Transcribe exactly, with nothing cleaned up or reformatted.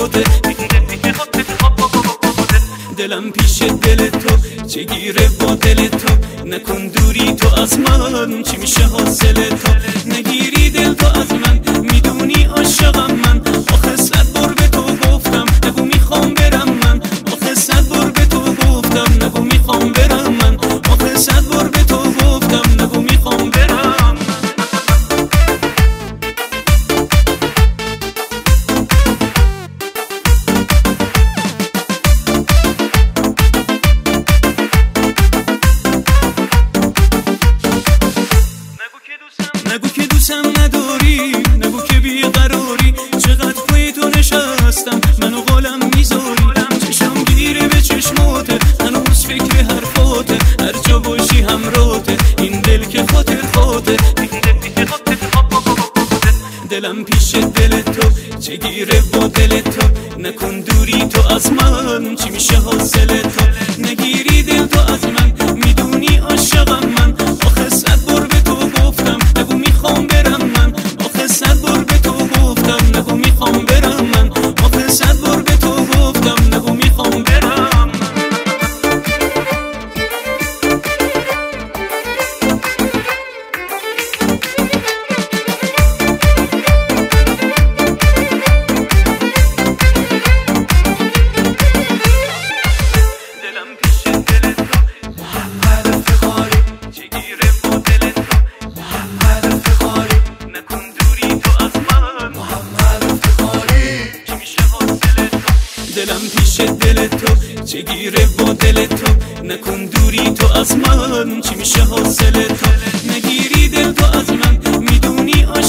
چشماته، دلم پیش دل تو چگیره با دل تو، نکن دوری تو از من، چی میشه حاصل تو؟ نگیری دل تو از من، میدونی عاشقم من، آخه صد بار به تو گفتم نگو میخوام برم من، آخه صد بار به تو گفتم نگو میخوام برم من، آخه صد بار به تو گفتم نگو میخوام برم. نگو که دوستم نداری، نگو که بیقراری، چقدر پای تو نشستم منو قالم میذاری، چشم گیره به چشماته، هنوز فکر حرفاته، هر جا باشی همراته، این دل که خاطر خاطر، دلم پیش دل تو چگیره با دل تو، نکن دوری تو از من، چی میشه حاصل تو؟ نگیری دل تو از من، میدونی عاشقم من، آخه صد بار به تو گفتم نگو میخوام برم من، آخه صد بار به تو گفتم نگو میخوام برم من، آخه صد بار به تو گفتم نگو میخوام برم. دلم پیش دل تو چگیره با دل تو، نکن دوری تو از من، چی میشه حاصل تو؟ نگیری دل تو از من، میدونی